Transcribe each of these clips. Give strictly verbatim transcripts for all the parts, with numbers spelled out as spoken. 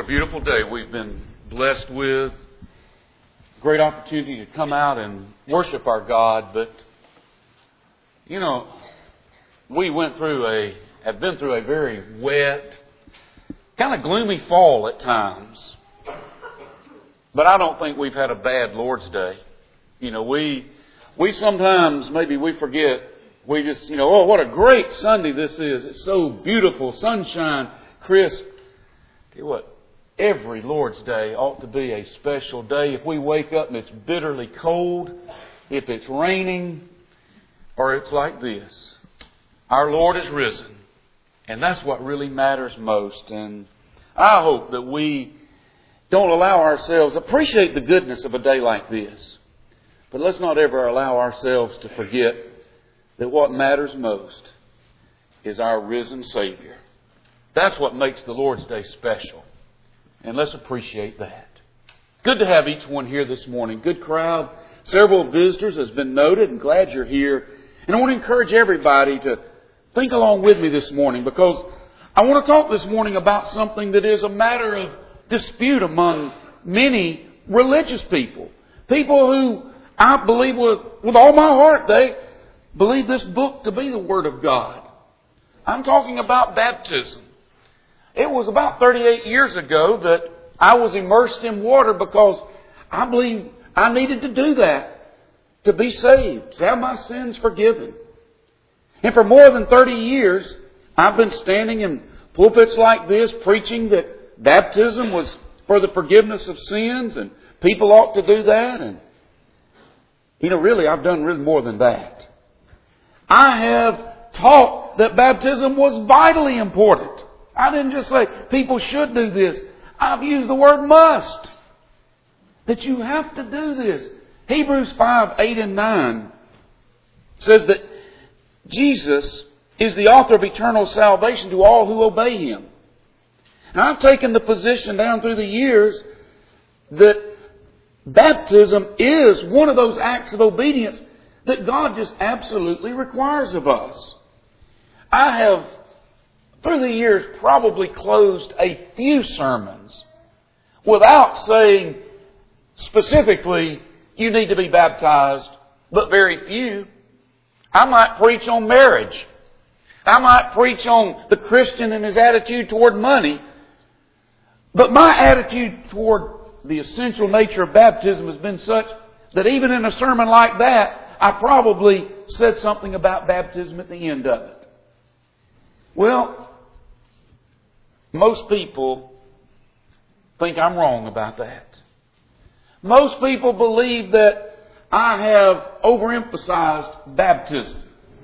beautiful day we've been blessed with. Great opportunity to come out and worship our God. But, you know, we went through a, have been through a very wet, kind of gloomy fall at times. But I don't think we've had a bad Lord's Day. You know, we, we sometimes, maybe we forget, we just, you know, oh, what a great Sunday this is. It's so beautiful, sunshine, crisp. Tell you what, every Lord's Day ought to be a special day. If we wake up and it's bitterly cold, if it's raining, or it's like this, our Lord is risen. And that's what really matters most. And I hope that we don't allow ourselves, appreciate the goodness of a day like this. But let's not ever allow ourselves to forget that what matters most is our risen Savior. That's what makes the Lord's Day special. And let's appreciate that. Good to have each one here this morning. Good crowd. Several visitors has been noted, and glad you're here. And I want to encourage everybody to think along with me this morning, because I want to talk this morning about something that is a matter of dispute among many religious people. People who I believe with, with all my heart, they believe this book to be the Word of God. I'm talking about baptism. It was about thirty-eight years ago that I was immersed in water because I believe I needed to do that to be saved, to have my sins forgiven. And for more than thirty years, I've been standing in pulpits like this preaching that baptism was for the forgiveness of sins and people ought to do that. And, you know, really, I've done really more than that. I have taught that baptism was vitally important. I didn't just say people should do this. I've used the word must. That you have to do this. Hebrews five, eight and nine says that Jesus is the author of eternal salvation to all who obey Him. And I've taken the position down through the years that baptism is one of those acts of obedience that God just absolutely requires of us. I have, through the years, probably closed a few sermons without saying specifically, you need to be baptized, but very few. I might preach on marriage. I might preach on the Christian and his attitude toward money. But my attitude toward the essential nature of baptism has been such that even in a sermon like that, I probably said something about baptism at the end of it. Well, most people think I'm wrong about that. Most people believe that I have overemphasized baptism.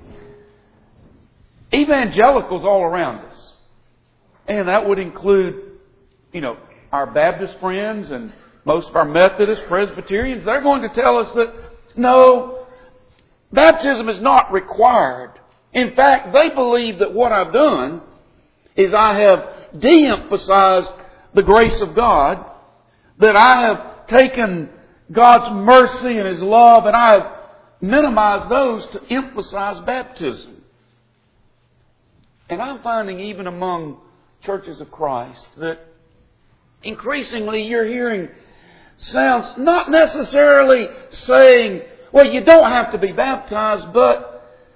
Evangelicals all around us. And that would include, you know, our Baptist friends and most of our Methodist, Presbyterians. They're going to tell us that, no, baptism is not required. In fact, they believe that what I've done is I have de-emphasized the grace of God, that I have taken God's mercy and His love, and I have minimized those to emphasize baptism. And I'm finding even among churches of Christ that increasingly you're hearing sounds not necessarily saying, well, you don't have to be baptized, but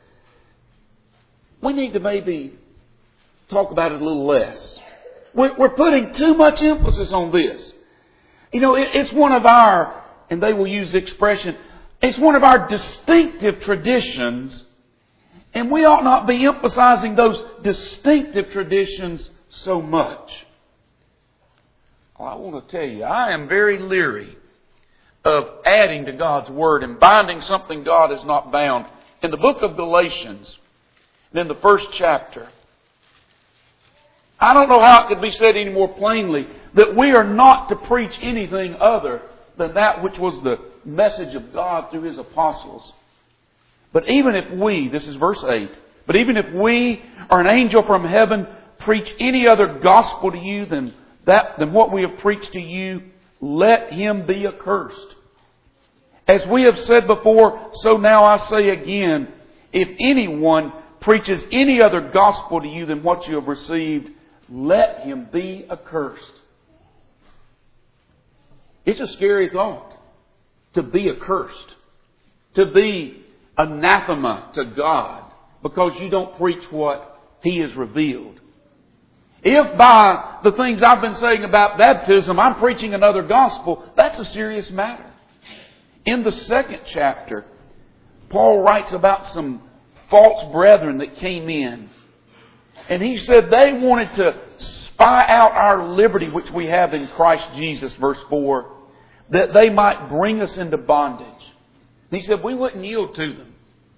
we need to maybe talk about it a little less. We're putting too much emphasis on this. You know, it's one of our, and they will use the expression, it's one of our distinctive traditions, and we ought not be emphasizing those distinctive traditions so much. Well, I want to tell you, I am very leery of adding to God's Word and binding something God has not bound. In the book of Galatians, in the first chapter, I don't know how it could be said any more plainly that we are not to preach anything other than that which was the message of God through His apostles. But even if we, this is verse eight, but even if we or an angel from heaven preach any other gospel to you than that, than what we have preached to you, let him be accursed. As we have said before, so now I say again, if anyone preaches any other gospel to you than what you have received, let him be accursed. It's a scary thought to be accursed, to be anathema to God because you don't preach what He has revealed. If by the things I've been saying about baptism, I'm preaching another gospel, that's a serious matter. In the second chapter, Paul writes about some false brethren that came in. And he said they wanted to spy out our liberty which we have in Christ Jesus, verse four, that they might bring us into bondage. And he said we wouldn't yield to them.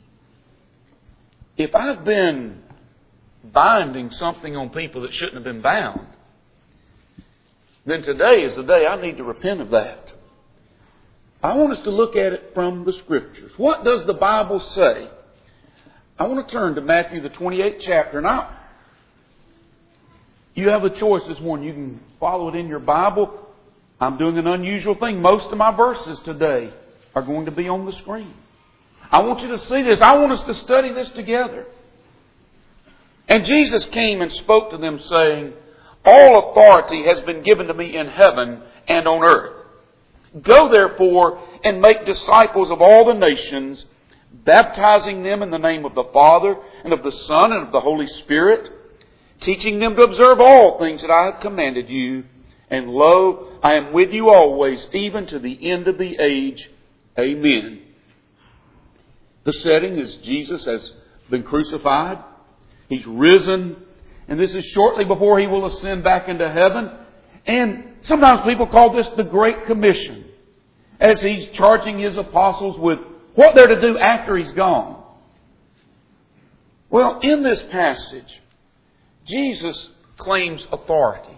If I've been binding something on people that shouldn't have been bound, then today is the day I need to repent of that. I want us to look at it from the Scriptures. What does the Bible say? I want to turn to Matthew the twenty-eighth chapter. Now, you have a choice this morning. You can follow it in your Bible. I'm doing an unusual thing. Most of my verses today are going to be on the screen. I want you to see this. I want us to study this together. And Jesus came and spoke to them, saying, all authority has been given to me in heaven and on earth. Go therefore and make disciples of all the nations, baptizing them in the name of the Father and of the Son and of the Holy Spirit, teaching them to observe all things that I have commanded you. And lo, I am with you always, even to the end of the age. Amen. The setting is Jesus has been crucified. He's risen. And this is shortly before He will ascend back into heaven. And sometimes people call this the Great Commission, as He's charging His apostles with what they're to do after He's gone. Well, in this passage, Jesus claims authority.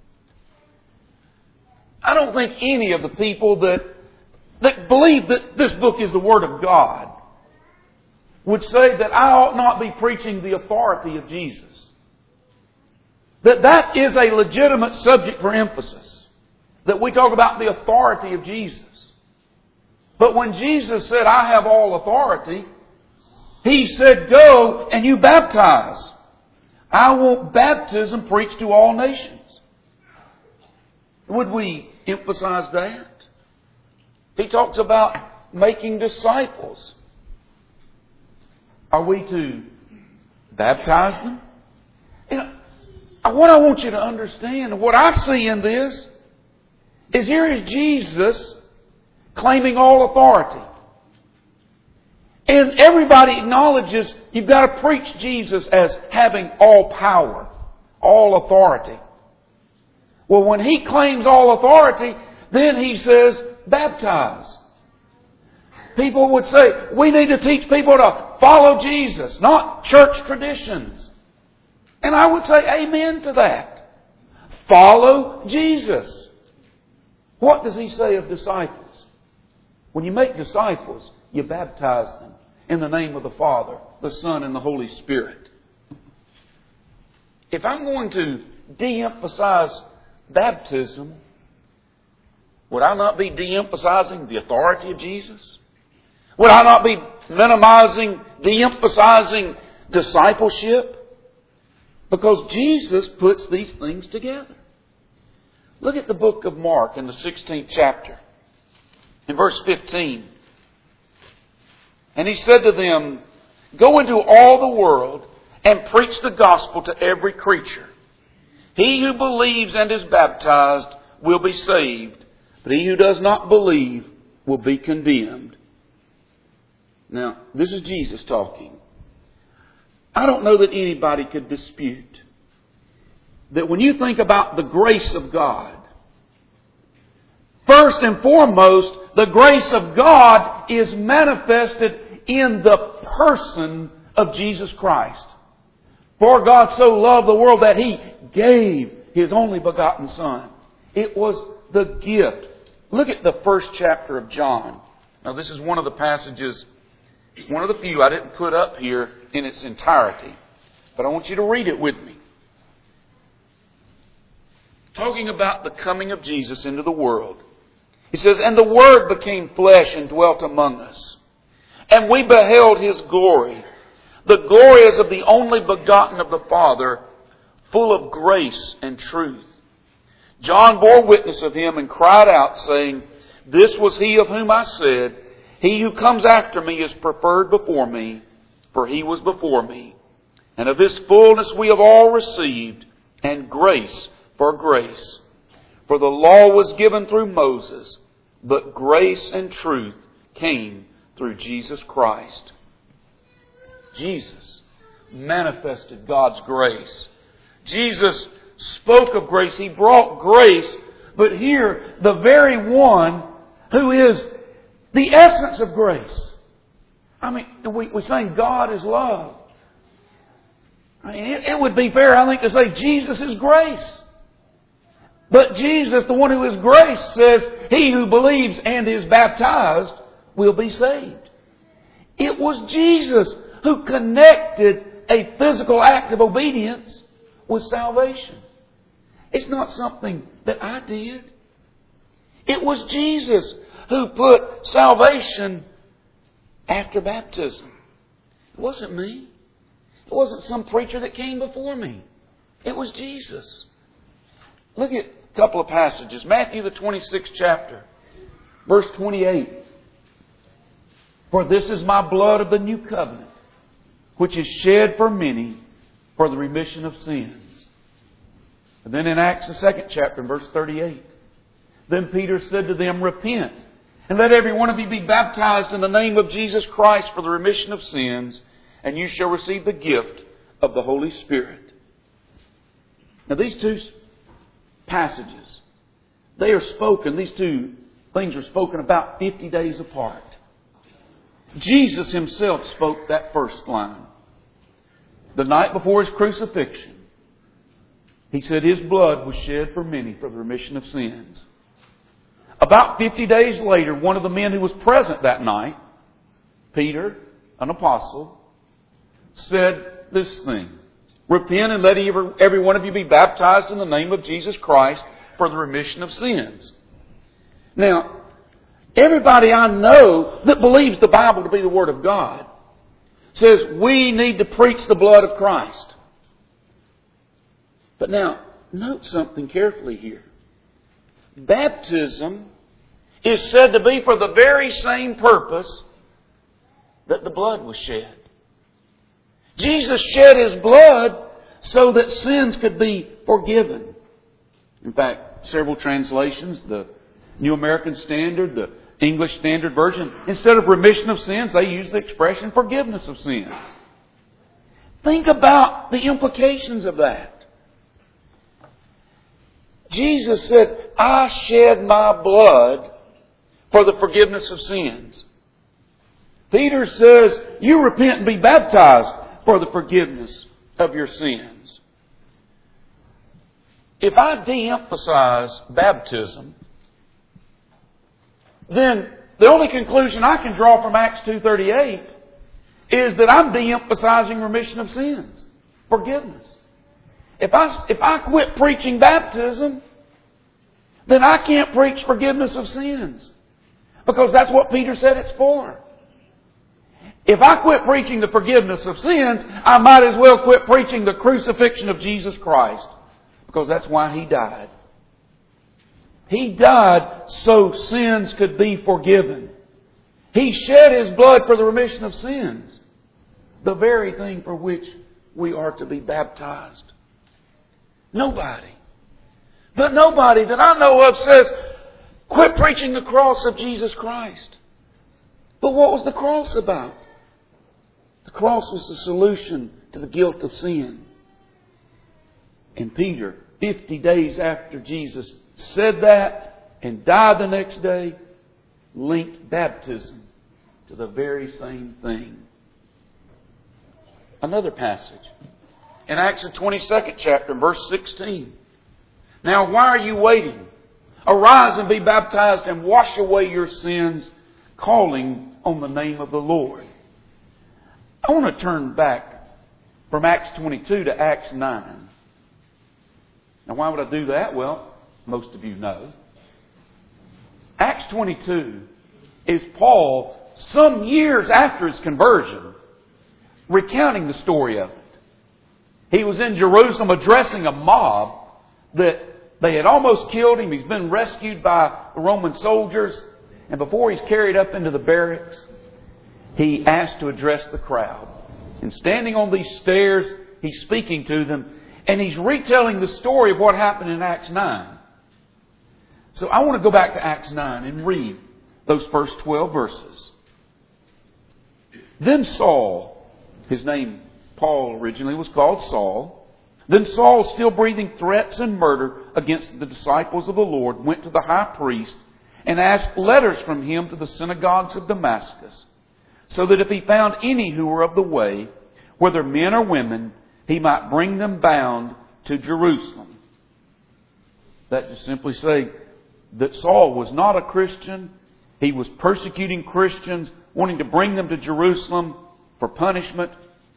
I don't think any of the people that, that believe that this book is the Word of God would say that I ought not be preaching the authority of Jesus. That that is a legitimate subject for emphasis. That we talk about the authority of Jesus. But when Jesus said, I have all authority, He said, go and you baptize. I want baptism preached to all nations. Would we emphasize that? He talks about making disciples. Are we to baptize them? You know, what I want you to understand, what I see in this, is here is Jesus claiming all authority. And everybody acknowledges you've got to preach Jesus as having all power, all authority. Well, when He claims all authority, then He says, baptize. People would say, we need to teach people to follow Jesus, not church traditions. And I would say amen to that. Follow Jesus. What does He say of disciples? When you make disciples, you baptize them in the name of the Father, the Son, and the Holy Spirit. If I'm going to de-emphasize baptism, would I not be de-emphasizing the authority of Jesus? Would I not be minimizing, de-emphasizing discipleship? Because Jesus puts these things together. Look at the book of Mark in the sixteenth chapter. In verse fifteen. And He said to them, go into all the world and preach the gospel to every creature. He who believes and is baptized will be saved, but he who does not believe will be condemned. Now, this is Jesus talking. I don't know that anybody could dispute that when you think about the grace of God, first and foremost, the grace of God is manifested in the person of Jesus Christ. For God so loved the world that He gave His only begotten Son. It was the gift. Look at the first chapter of John. Now, this is one of the passages, one of the few I didn't put up here in its entirety. But I want you to read it with me. Talking about the coming of Jesus into the world. He says, and the Word became flesh and dwelt among us. And we beheld His glory. The glory is of the only begotten of the Father, full of grace and truth. John bore witness of him and cried out, saying, This was he of whom I said, He who comes after me is preferred before me, for he was before me. And of His fullness we have all received, and grace for grace. For the law was given through Moses, but grace and truth came through Jesus Christ. Jesus manifested God's grace. Jesus spoke of grace. He brought grace. But here, the very one who is the essence of grace. I mean, we, we saying God is love. I mean, it, it would be fair, I think, to say Jesus is grace. But Jesus, the one who is grace, says, He who believes and is baptized will be saved. It was Jesus who connected a physical act of obedience with salvation. It's not something that I did. It was Jesus who put salvation after baptism. It wasn't me. It wasn't some preacher that came before me. It was Jesus. Look at a couple of passages. Matthew the twenty-sixth chapter, verse twenty-eight. For this is my blood of the new covenant, which is shed for many for the remission of sins. And then in Acts the second chapter, verse thirty-eight. Then Peter said to them, Repent, and let every one of you be baptized in the name of Jesus Christ for the remission of sins, and you shall receive the gift of the Holy Spirit. Now these two passages, they are spoken, these two things are spoken about fifty days apart. Jesus Himself spoke that first line. The night before His crucifixion, He said His blood was shed for many for the remission of sins. About fifty days later, one of the men who was present that night, Peter, an apostle, said this thing. Repent and let every one of you be baptized in the name of Jesus Christ for the remission of sins. Now, everybody I know that believes the Bible to be the Word of God says we need to preach the blood of Christ. But now, note something carefully here. Baptism is said to be for the very same purpose that the blood was shed. Jesus shed His blood so that sins could be forgiven. In fact, several translations, the New American Standard, the English Standard Version, instead of remission of sins, they use the expression forgiveness of sins. Think about the implications of that. Jesus said, I shed my blood for the forgiveness of sins. Peter says, you repent and be baptized for the forgiveness of your sins. If I de-emphasize baptism, then the only conclusion I can draw from Acts two thirty-eight is that I'm de-emphasizing remission of sins, forgiveness. If I, if I quit preaching baptism, then I can't preach forgiveness of sins. Because that's what Peter said it's for. If I quit preaching the forgiveness of sins, I might as well quit preaching the crucifixion of Jesus Christ. Because that's why He died. He died so sins could be forgiven. He shed His blood for the remission of sins. The very thing for which we are to be baptized. Nobody. But nobody that I know of says, quit preaching the cross of Jesus Christ. But what was the cross about? The cross was the solution to the guilt of sin. And Peter, fifty days after Jesus said that and died the next day, linked baptism to the very same thing. Another passage. In Acts the twenty-second chapter, verse sixteen. Now why are you waiting? Arise and be baptized and wash away your sins, calling on the name of the Lord. I want to turn back from Acts twenty-two to Acts nine. Now why would I do that? Well, most of you know. Acts twenty-two is Paul, some years after his conversion, recounting the story of it. He was in Jerusalem addressing a mob that They had almost killed him. He's been rescued by the Roman soldiers. And before he's carried up into the barracks, he asked to address the crowd. And standing on these stairs, he's speaking to them. And he's retelling the story of what happened in Acts nine. So I want to go back to Acts nine and read those first twelve verses. Then Saul, his name Paul originally was called Saul. Then Saul, still breathing threats and murder against the disciples of the Lord, went to the high priest and asked letters from him to the synagogues of Damascus, so that if he found any who were of the way, whether men or women, he might bring them bound to Jerusalem. That just simply say that Saul was not a Christian. He was persecuting Christians, wanting to bring them to Jerusalem for punishment.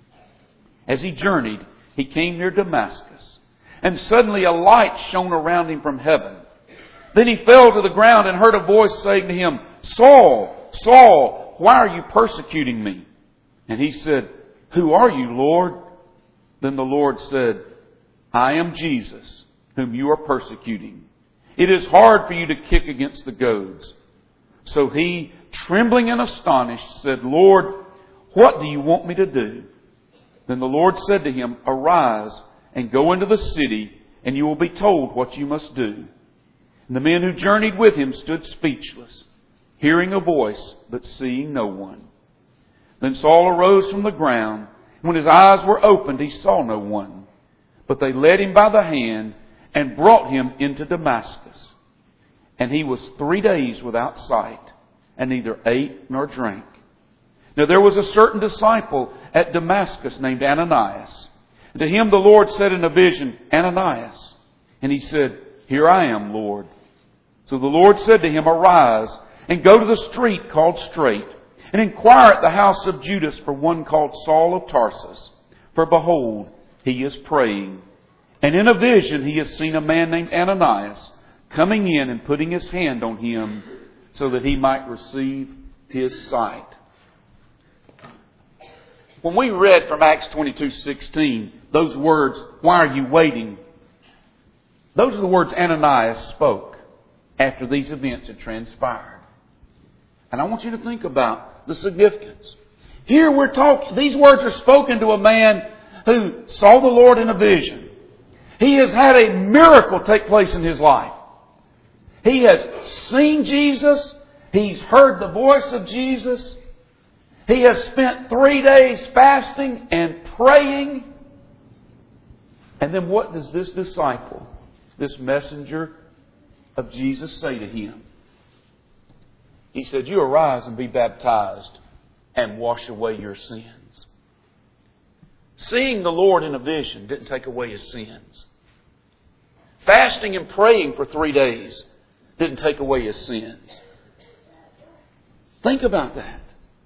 As he journeyed, he came near Damascus, and suddenly a light shone around him from heaven. Then he fell to the ground and heard a voice saying to him, Saul, Saul, why are you persecuting me? And he said, Who are you, Lord? Then the Lord said, I am Jesus, whom you are persecuting. It is hard for you to kick against the goads. So he, trembling and astonished, said, Lord, what do you want me to do? Then the Lord said to him, Arise and go into the city, and you will be told what you must do. And the men who journeyed with him stood speechless, hearing a voice, but seeing no one. Then Saul arose from the ground. When his eyes were opened, he saw no one. But they led him by the hand and brought him into Damascus. And he was three days without sight, and neither ate nor drank. Now there was a certain disciple at Damascus named Ananias. And to him the Lord said in a vision, Ananias. And he said, Here I am, Lord. So the Lord said to him, Arise and go to the street called Straight, and inquire at the house of Judas for one called Saul of Tarsus. For behold, he is praying. And in a vision he has seen a man named Ananias coming in and putting his hand on him so that he might receive his sight. When we read from Acts twenty-two sixteen, those words, why are you waiting? Those are the words Ananias spoke after these events had transpired. And I want you to think about the significance. Here we're talking, these words are spoken to a man who saw the Lord in a vision. He has had a miracle take place in his life. He has seen Jesus. He's heard the voice of Jesus. He has spent three days fasting and praying. And then what does this disciple, this messenger of Jesus, say to him? He said, You arise and be baptized and wash away your sins. Seeing the Lord in a vision didn't take away his sins. Fasting and praying for three days didn't take away his sins. Think about that.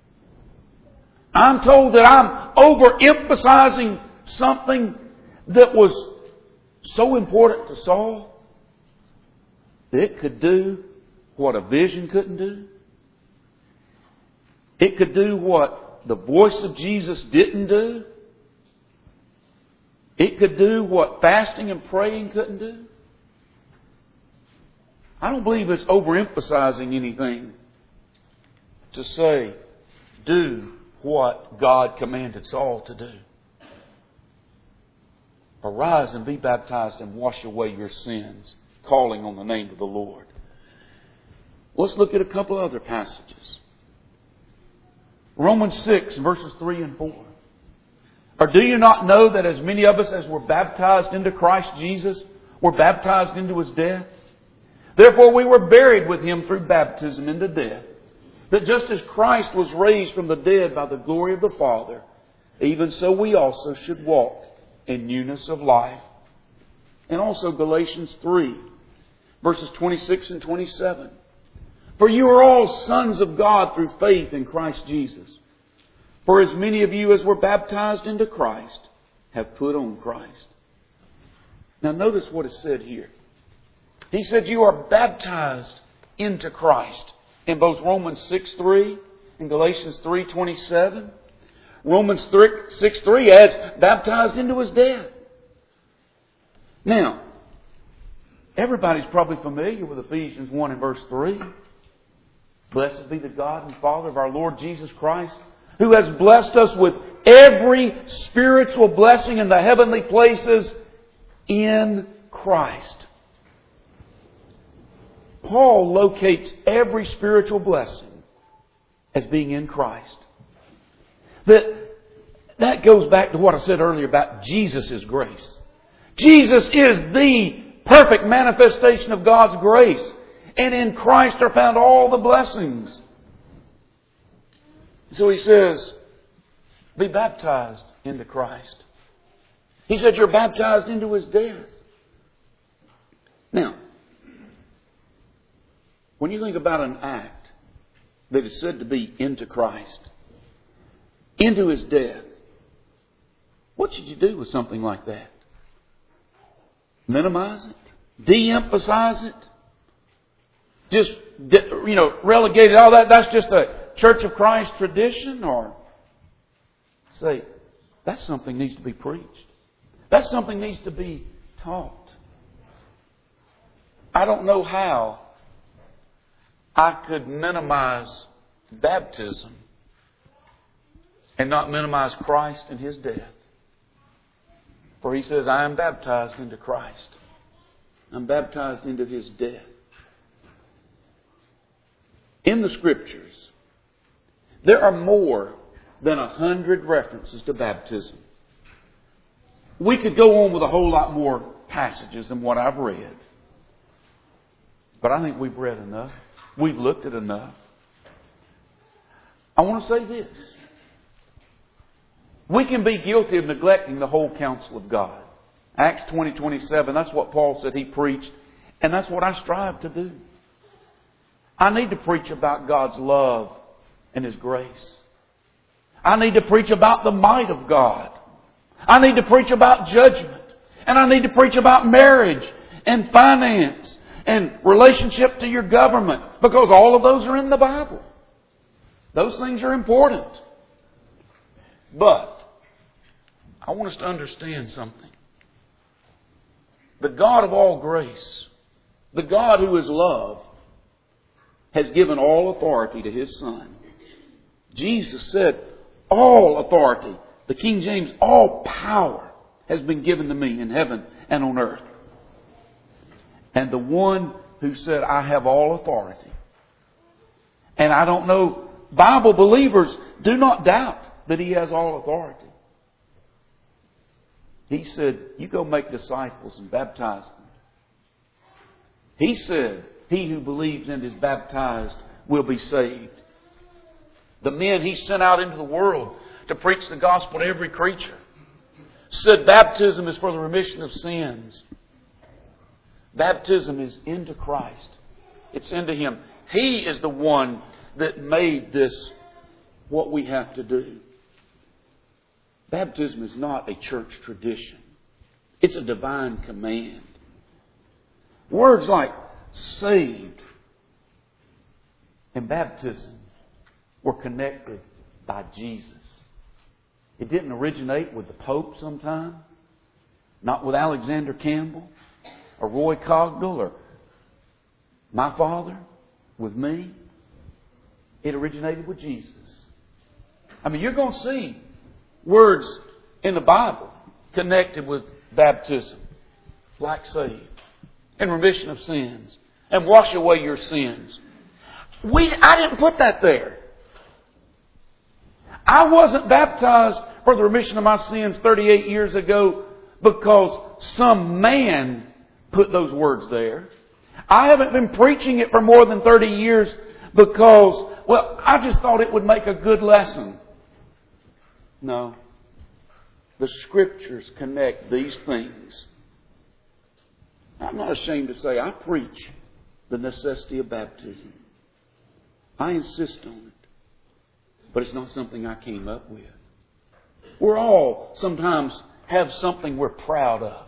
I'm told that I'm overemphasizing something that was so important to Saul that it could do what a vision couldn't do. It could do what the voice of Jesus didn't do. It could do what fasting and praying couldn't do. I don't believe it's overemphasizing anything to say, do what God commanded Saul to do. Arise and be baptized and wash away your sins, calling on the name of the Lord. Let's look at a couple other passages. Romans six, verses three and four. Or do you not know that as many of us as were baptized into Christ Jesus were baptized into His death? Therefore we were buried with Him through baptism into death, that just as Christ was raised from the dead by the glory of the Father, even so we also should walk in newness of life. And also Galatians three, verses twenty-six and twenty-seven. For you are all sons of God through faith in Christ Jesus. For as many of you as were baptized into Christ have put on Christ. Now notice what is said here. He said you are baptized into Christ. In both Romans six three and Galatians three twenty-seven. Romans six three adds baptized into His death. Now, Everybody's probably familiar with Ephesians one and verse three. Blessed be the God and Father of our Lord Jesus Christ, who has blessed us with every spiritual blessing in the heavenly places in Christ. Paul locates every spiritual blessing as being in Christ. That, that goes back to what I said earlier about Jesus' grace. Jesus is the perfect manifestation of God's grace. And in Christ are found all the blessings. So he says, be baptized into Christ. He said you're baptized into His death. Now, when you think about an act that is said to be into Christ, into His death, what should you do with something like that? Minimize it? De-emphasize it? Just, you know, relegate it, all that, that's just a Church of Christ tradition? Or say, that's something needs to be preached. That's something needs to be taught. I don't know how I could minimize baptism and not minimize Christ and His death. For He says, I am baptized into Christ. I'm baptized into His death. In the Scriptures, there are more than a hundred references to baptism. We could go on with a whole lot more passages than what I've read. But I think we've read enough. We've looked at enough. I want to say this. We can be guilty of neglecting the whole counsel of God. Acts twenty twenty-seven, that's what Paul said he preached. And that's what I strive to do. I need to preach about God's love and His grace. I need to preach about the might of God. I need to preach about judgment. And I need to preach about marriage and finance and relationship to your government. Because all of those are in the Bible. Those things are important. But I want us to understand something. The God of all grace, the God who is love, has given all authority to His Son. Jesus said, all authority, the King James, all power has been given to me in heaven and on earth. And the one who said, I have all authority. And I don't know, Bible believers do not doubt that He has all authority. He said, you go make disciples and baptize them. He said, he who believes and is baptized will be saved. The men He sent out into the world to preach the gospel to every creature said baptism is for the remission of sins. Baptism is into Christ. It's into Him. He is the one that made this what we have to do. Baptism is not a church tradition. It's a divine command. Words like saved and baptism were connected by Jesus. It didn't originate with the Pope sometime. Not with Alexander Campbell or Roy Cogdell or my father, with me. It originated with Jesus. I mean, you're going to see words in the Bible connected with baptism, like saved, and remission of sins, and wash away your sins. We, I didn't put that there. I wasn't baptized for the remission of my sins thirty-eight years ago because some man put those words there. I haven't been preaching it for more than thirty years because, well, I just thought it would make a good lesson. No. The Scriptures connect these things. I'm not ashamed to say I preach the necessity of baptism. I insist on it. But it's not something I came up with. We're all sometimes have something we're proud of.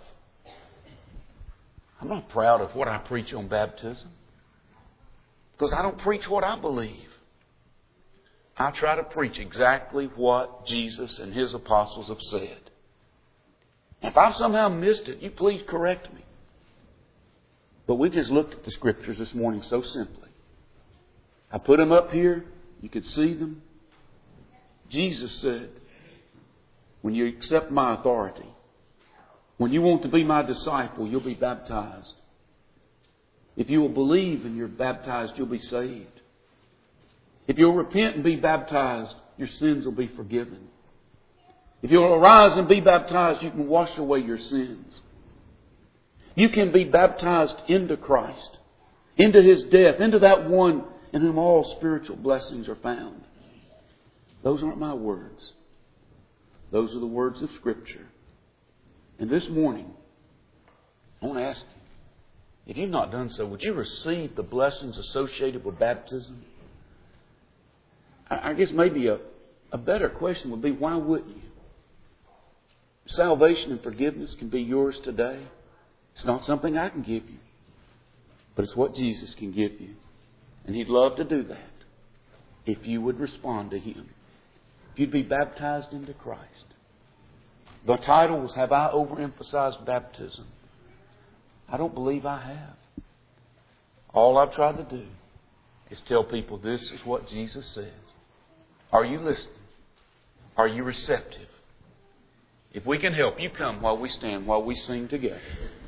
I'm not proud of what I preach on baptism. Because I don't preach what I believe. I try to preach exactly what Jesus and His apostles have said. If I've somehow missed it, you please correct me. But we just looked at the Scriptures this morning so simply. I put them up here. You could see them. Jesus said, when you accept my authority, when you want to be my disciple, you'll be baptized. If you will believe and you're baptized, you'll be saved. If you'll repent and be baptized, your sins will be forgiven. If you'll arise and be baptized, you can wash away your sins. You can be baptized into Christ, into His death, into that one in whom all spiritual blessings are found. Those aren't my words. Those are the words of Scripture. And this morning, I want to ask you, if you've not done so, would you receive the blessings associated with baptism? I guess maybe a, a better question would be, why wouldn't you? Salvation and forgiveness can be yours today. It's not something I can give you, but it's what Jesus can give you. And He'd love to do that if you would respond to Him. If you'd be baptized into Christ. The title was, Have I Overemphasized Baptism? I don't believe I have. All I've tried to do is tell people this is what Jesus says. Are you listening? Are you receptive? If we can help, you come while we stand, while we sing together.